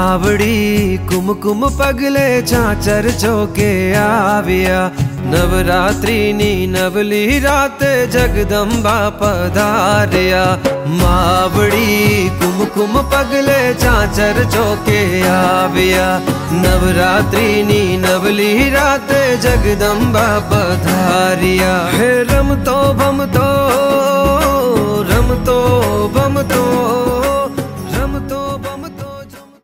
માવડી કુમકુમ પગલે ચાચર ચોકે આવ્યા નવરાત્રિની નવલી રાતે જગદંબા પધાર્યા માવડી કુમકુમ પગલે ચાચર ચોકે આવ્યા નવરાત્રિની નવલી રાતે જગદંબા પધાર્યા હે રમતો ભમતો